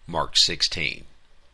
Mark 16.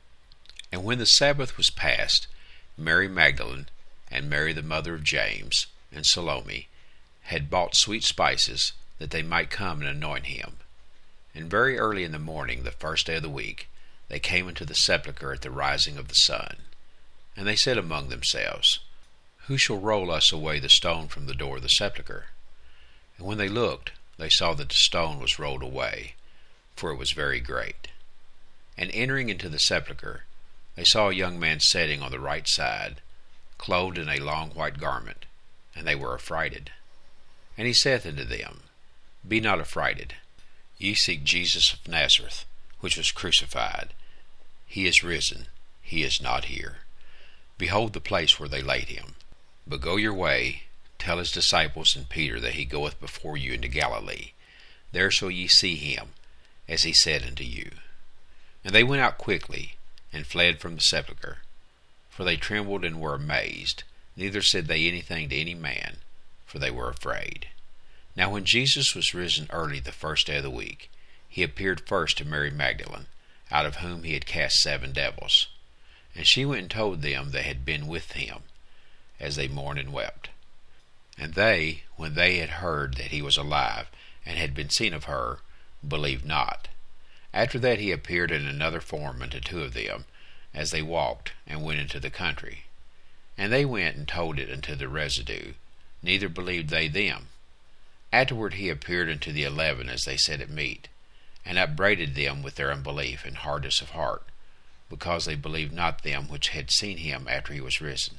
And when the Sabbath was past, Mary Magdalene, and Mary the mother of James, and Salome, had bought sweet spices, that they might come and anoint him. And very early in the morning, the first day of the week, they came into the sepulchre at the rising of the sun. And they said among themselves, Who shall roll us away the stone from the door of the sepulchre? And when they looked, they saw that the stone was rolled away, for it was very great. And entering into the sepulchre, they saw a young man sitting on the right side, clothed in a long white garment, and they were affrighted. And he saith unto them, Be not affrighted. Ye seek Jesus of Nazareth, which was crucified. He is risen, he is not here. Behold the place where they laid him. But go your way, tell his disciples and Peter that he goeth before you into Galilee. There shall ye see him, as he said unto you. And they went out quickly, and fled from the sepulchre. For they trembled and were amazed, neither said they anything to any man, for they were afraid. Now when Jesus was risen early the first day of the week, he appeared first to Mary Magdalene, out of whom he had cast 7 devils. And she went and told them that had been with him, as they mourned and wept. And they, when they had heard that he was alive, and had been seen of her, believed not. After that he appeared in another form unto 2 of them, as they walked, and went into the country. And they went and told it unto the residue, neither believed they them. Afterward he appeared unto the 11 as they sat at meat, and upbraided them with their unbelief and hardness of heart, because they believed not them which had seen him after he was risen.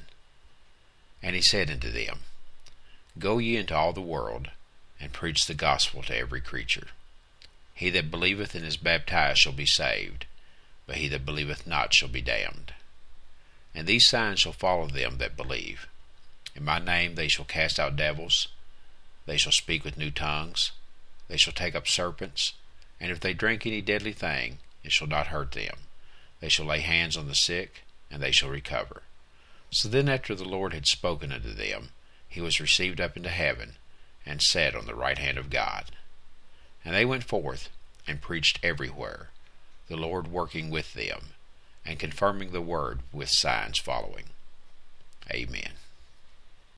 And he said unto them, Go ye into all the world, and preach the gospel to every creature. He that believeth and is baptized shall be saved, but he that believeth not shall be damned. And these signs shall follow them that believe. In my name they shall cast out devils, they shall speak with new tongues, they shall take up serpents, and if they drink any deadly thing, it shall not hurt them. They shall lay hands on the sick, and they shall recover. So then after the Lord had spoken unto them, he was received up into heaven, and sat on the right hand of God. And they went forth, and preached everywhere, the Lord working with them, and confirming the word with signs following. Amen.